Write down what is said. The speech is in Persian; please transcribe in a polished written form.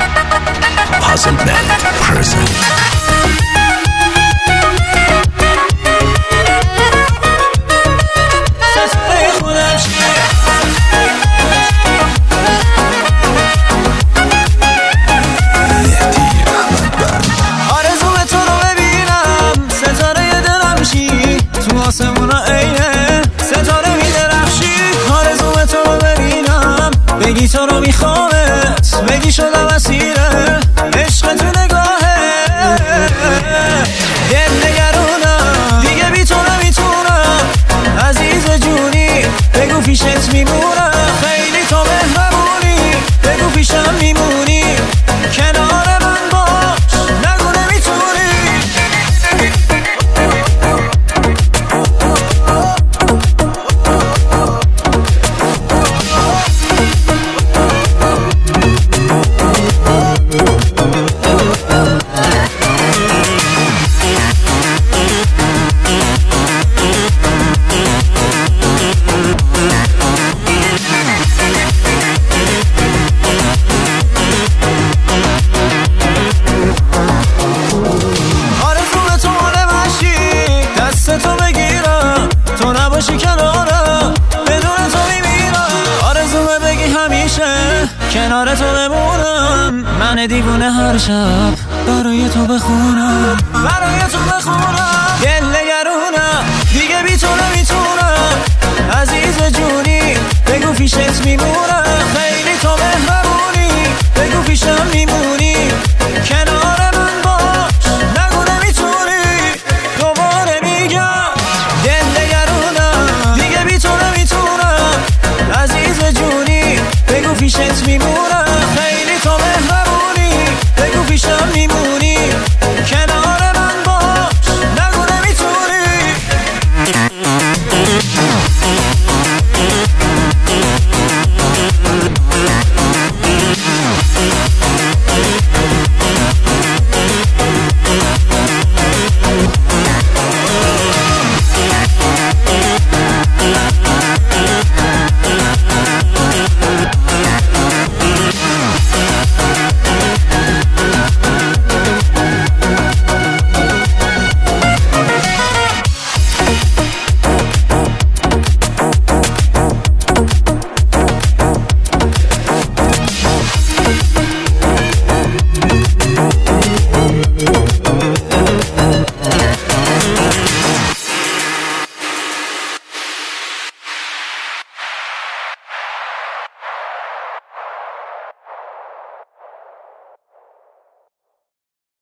Puzzle Band present. بگی تو رو میخوامت، بگی شدم اسیره عشق تو نگاهه. دل نگرونم دیگه بی تو نمیتونم، عزیز جونی بگو پیشت میمونم. خیلی تو مهربونی بگو پیشم میمونی، کنار من باش نگو نمیتونی. کنار تو بمونم، من دیوونه هر شب برای تو بخونم، برای تو بخونم. دل نگرونم دیگه بی تو نمیتونم، عزیز جونی بگو پیشت میمونم.